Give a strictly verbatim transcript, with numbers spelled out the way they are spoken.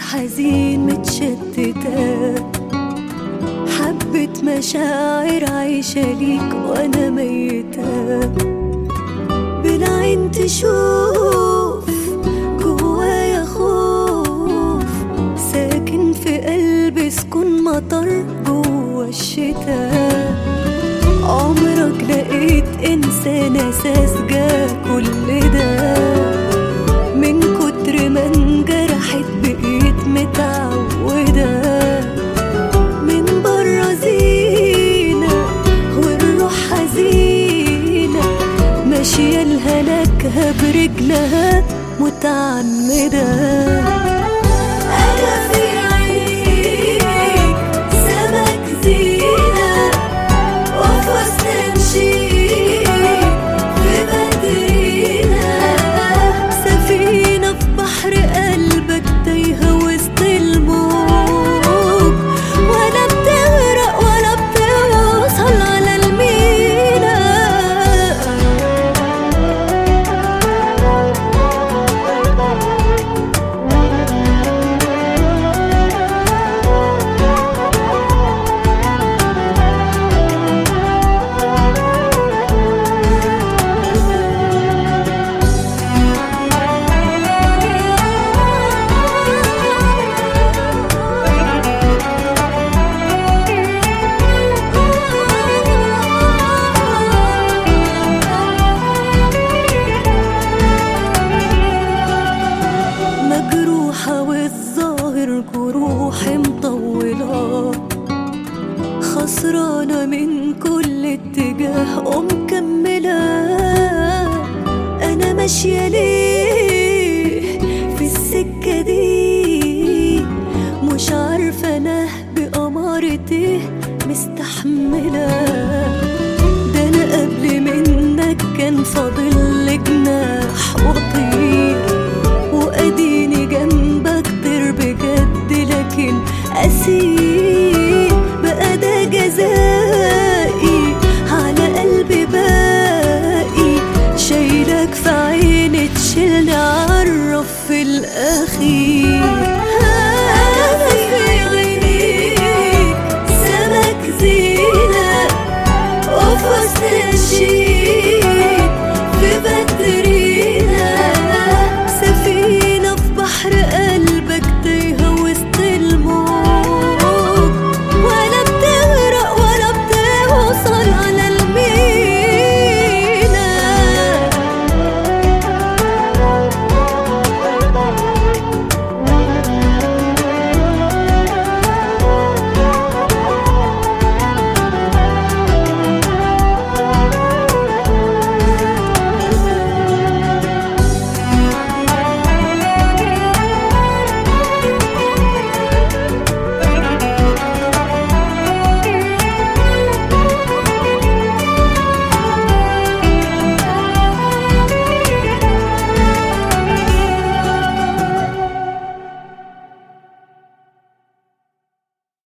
حزين متشتتة، حبة مشاعر عايشة ليك وانا ميتة. بالعين تشوف جوايا خوف، ساكن في قلبي سكون مطر جوا الشتا. عمرك لقيت انسان اساس جا كل ده؟ من كتر ما انجرحت بقيت متعودة. من برا زينة والروح حزينة، ماشية لهلاكها برجلها متعمدة. أنا في عينيك سمك زينة، وفي وسط نشيد في مدينة. سفينة في بحر قلبك تايهة وسط الموج، ولا بتغرق ولا بتوصل على المينا. والظاهر جروحي مطولة، خسرانة من كل اتجاه ومكملة. أنا ماشية ليه في السكة دي؟ مش عارفة أنا بأمارة إيه مستحملة.